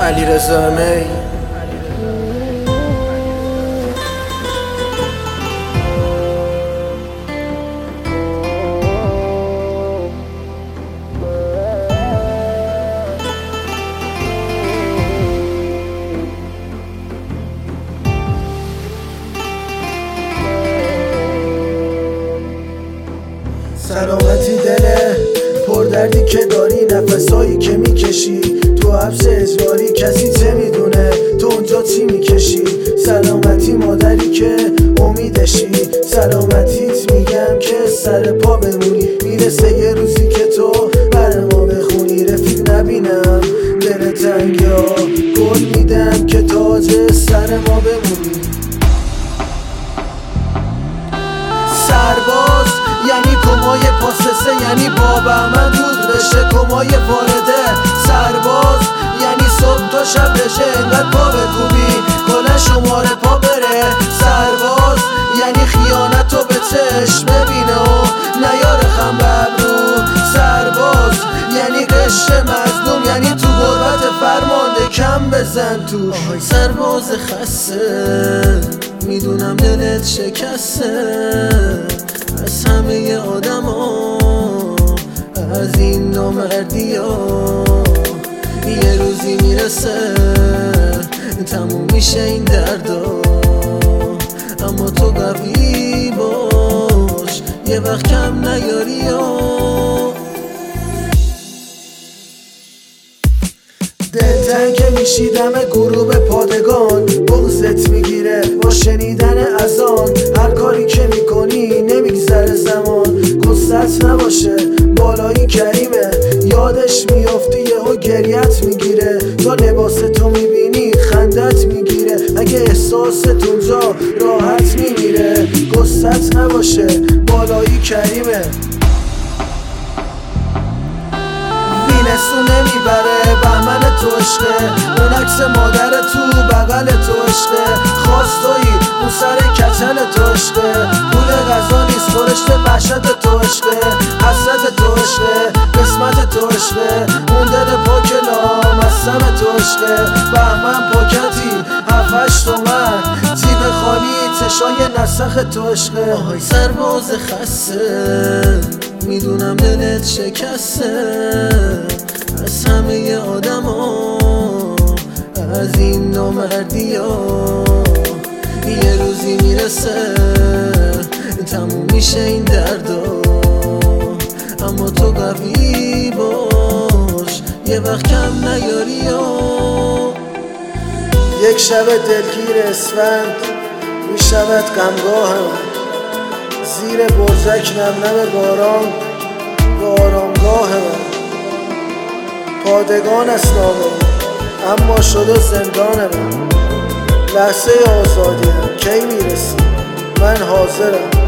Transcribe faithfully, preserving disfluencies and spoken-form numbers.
علیرضا می. سلامتی دله پردردی که داری، نفسایی که میکشی تو حبس اجباری، کسی چه میدونه تو اونجا چی میکشی. سلامتی مادری که امیدشی، سلامتیت میگم که سر پا بمونی. میرسه یه روزی که تو بر ما بخونی، رفیق نبینم دل تنگا، گل میدم که تاج سر ما بمونی. سرباز یعنی کمای پاسسه، یعنی با بهمن دود بشه کمای وارده. سرباز یعنی صبح تا شب بشه انقدر پا بکوبی کلا شماره پا بره. سرباز یعنی خیانت رو به چشم ببینه و نیاره خم به ابرو. سرباز یعنی قشر مظلوم، یعنی تو غربت فرمانده کم بزن تو. سرباز خسته میدونم دلت شکسته از همه آدم ها، از این نامردی ها. یه روزی میرسه تموم میشه این دردا، اما تو قوی باش یه وقت کم نیاری ها. دلتنگ که میشی دم غروب پادگان، بغضت میگیره با شنیدن اذان. هر کاری که میکنی نمیگذره زمان، قصت نباشه بالایی کریمه. یادش میافتی یهو گریت میگیره، تا لباس تو میبینی خندت میگیره. اگه احساست اونجا راحت میمیره، قصت نباشه بالایی کریمه. وینسو نمیبره بهمن تو عشقه، اون عکس مادر تو بغل تو عشقه. خواستایی اون سر کچل تو عشقه، پول غذا نیست خورشت وحشت تو عشقه. حسرت تو عشقه، قسمت تو عشقه، اون دل پاک نامسم تو عشقه. بهمن پاکتی هفتش تومن، جیب خالی چشای نسخ تو عشقه. آهای سرباز خسته میدونم دلت شکسته از همه آدم ها، از این نامردی ها. یه روزی میرسه تموم میشه این دردا، اما تو قوی باش یه وقت کم نیاری ها. یک شب دلگیر اسفند میشود غمگاهم، زیر برزک نم نم باران به آرامگاه من. پادگان است نامه اما شده زندان من. لحظه آزادیم کی میرسی من حاضرم.